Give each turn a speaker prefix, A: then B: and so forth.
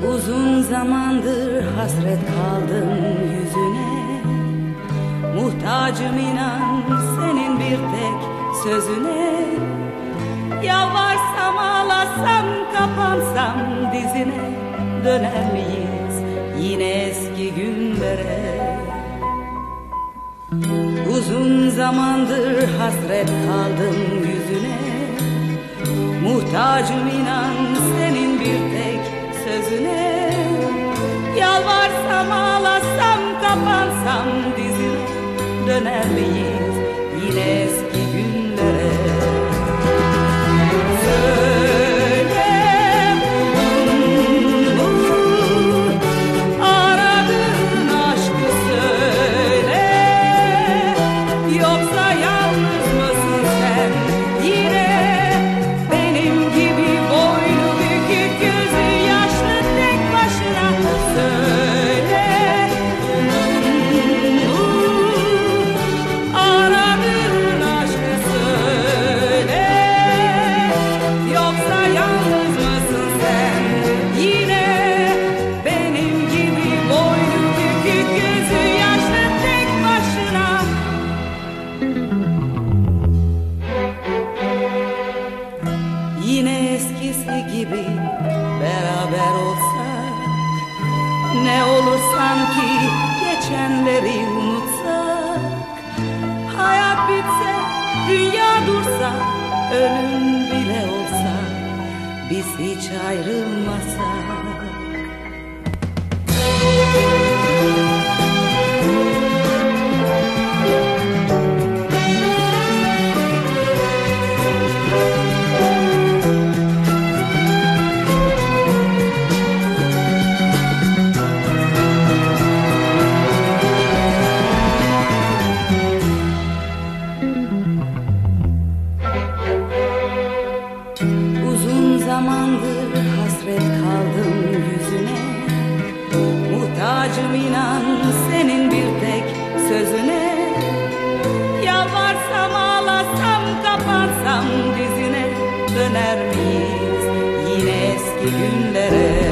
A: Uzun zamandır hasret kaldım yüzüne, muhtacım inan senin bir tek sözüne. Yalvarsam ağlasam kapansam dizine, döner miyiz yine eski günlere? Uzun zamandır hasret kaldım yüzüne, muhtacım inan senin bir tek sözüne. Yalvarsam ağlasam kapansam dizine, döner miyiz yine eski günlere? Söyle buldun mu aradığın aşkı, söyle, yoksa yalnız mısın sen yine benim gibi boynu bükük gözü yaşlı tek başına? Söyle buldun mu aradığın aşkı, söyle, yoksa yalnız mısın sen yine benim gibi boynu bükük gözü yaşlı tek başına? Yine eskisi gibi beraber olsak, ne olur sanki geçenleri unutsak. Hayat bitse, dünya dursa, ölüm bile olsa, biz hiç ayrılmasak. Uzun zamandır hasret kaldım yüzüne, muhtacım inan senin bir tek sözüne. Yalvarsam ağlasam kapansam dizine, döner miyiz yine eski günlere?